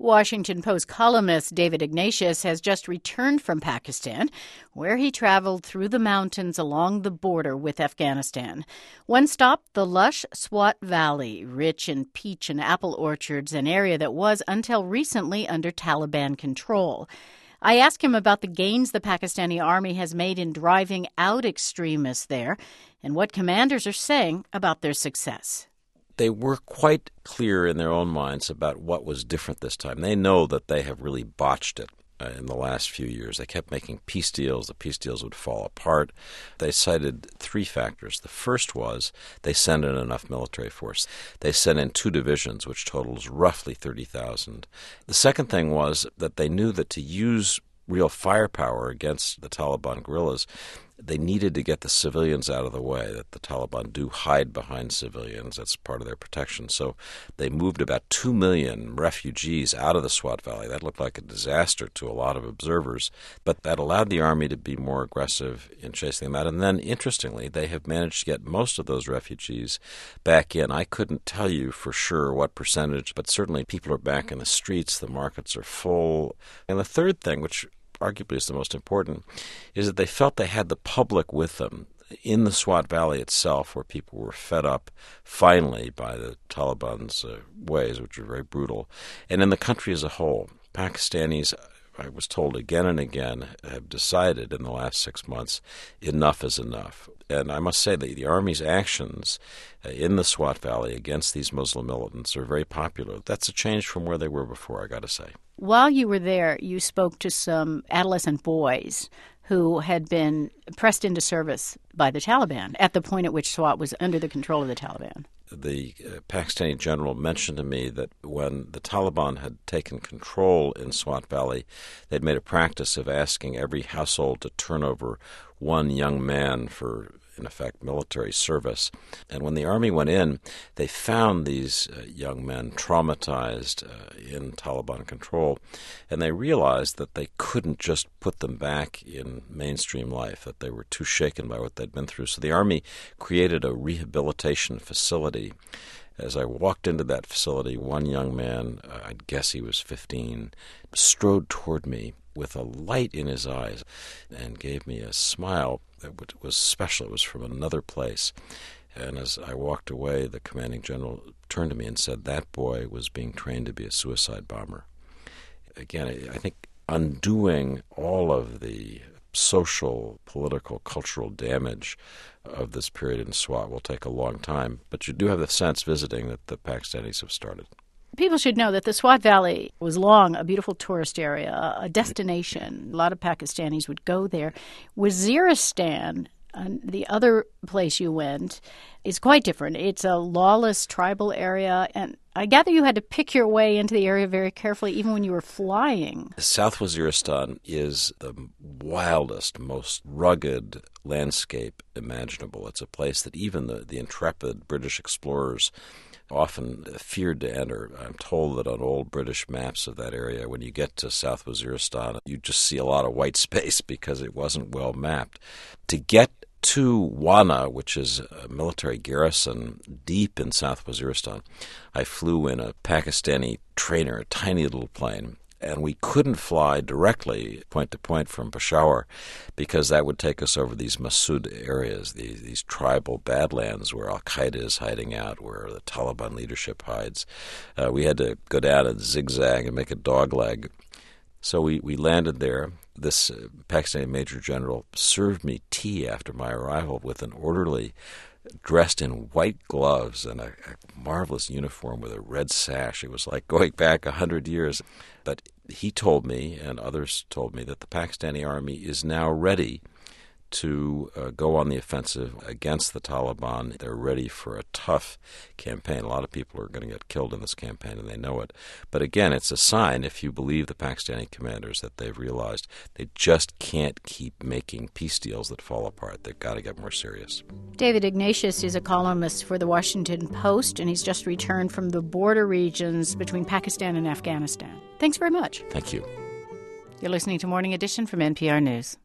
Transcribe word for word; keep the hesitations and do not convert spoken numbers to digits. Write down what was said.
Washington Post columnist David Ignatius has just returned from Pakistan, where he traveled through the mountains along the border with Afghanistan. One stop, the lush Swat Valley, rich in peach and apple orchards, an area that was, until recently, under Taliban control. I asked him about the gains the Pakistani army has made in driving out extremists there and what commanders are saying about their success. They were quite clear in their own minds about what was different this time. They know that they have really botched it uh, in the last few years. They kept making peace deals. The peace deals would fall apart. They cited three factors. The first was they sent in enough military force. They sent in two divisions, which totals roughly thirty thousand. The second thing was that they knew that to use real firepower against the Taliban guerrillas, they needed to get the civilians out of the way, that the Taliban do hide behind civilians. That's part of their protection. So they moved about two million refugees out of the Swat Valley. That looked like a disaster to a lot of observers, but that allowed the army to be more aggressive in chasing them out. And then, interestingly, they have managed to get most of those refugees back in. I couldn't tell you for sure what percentage, but certainly people are back in the streets. The markets are full. And the third thing, which arguably is the most important, is that they felt they had the public with them in the Swat Valley itself, where people were fed up finally by the Taliban's uh, ways, which were very brutal, and in the country as a whole. Pakistanis, I was told again and again, have decided in the last six months enough is enough. And I must say that the Army's actions in the Swat Valley against these Muslim militants are very popular. That's a change from where they were before, I got to say. While you were there, you spoke to some adolescent boys who had been pressed into service by the Taliban at the point at which Swat was under the control of the Taliban. The uh, Pakistani general mentioned to me that when the Taliban had taken control in Swat Valley, they'd made a practice of asking every household to turn over one young man for, in effect, military service. And when the army went in, they found these uh, young men traumatized uh, in Taliban control, and they realized that they couldn't just put them back in mainstream life, that they were too shaken by what they'd been through. So the army created a rehabilitation facility. As I walked into that facility, one young man, uh, I'd guess he was fifteen, strode toward me with a light in his eyes and gave me a smile that was special. It was from another place. And as I walked away, the commanding general turned to me and said, that boy was being trained to be a suicide bomber. Again, I think undoing all of the social, political, cultural damage of this period in Swat will take a long time. But you do have the sense visiting that the Pakistanis have started. People should know that the Swat Valley was long a beautiful tourist area, a destination. A lot of Pakistanis would go there. Waziristan, uh, the other place you went, is quite different. It's a lawless tribal area, and I gather you had to pick your way into the area very carefully, even when you were flying. South Waziristan is the wildest, most rugged landscape imaginable. It's a place that even the, the intrepid British explorers often feared to enter. I'm told that on old British maps of that area, when you get to South Waziristan, you just see a lot of white space because it wasn't well mapped. To get to Wana, which is a military garrison deep in South Waziristan, I flew in a Pakistani trainer, a tiny little plane. And we couldn't fly directly point to point from Peshawar because that would take us over these Massoud areas, these, these tribal badlands where al-Qaeda is hiding out, where the Taliban leadership hides. Uh, we had to go down and zigzag and make a dogleg. So we, we landed there. This uh, Pakistani Major General served me tea after my arrival with an orderly dressed in white gloves and a, a marvelous uniform with a red sash. It was like going back a hundred years. But he told me, and others told me, that the Pakistani army is now ready to uh, go on the offensive against the Taliban. They're ready for a tough campaign. A lot of people are going to get killed in this campaign, and they know it. But again, it's a sign, if you believe the Pakistani commanders, that they've realized they just can't keep making peace deals that fall apart. They've got to get more serious. David Ignatius is a columnist for the Washington Post, and he's just returned from the border regions between Pakistan and Afghanistan. Thanks very much. Thank you. You're listening to Morning Edition from N P R News.